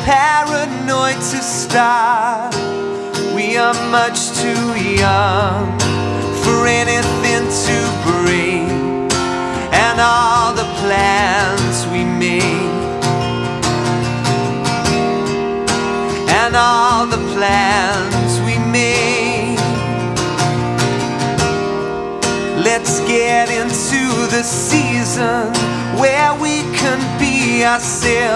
paranoid to start. We are much too young for anything to break, and all the plans we made, and all the plans we made. Let's get into the season where we can be ourselves.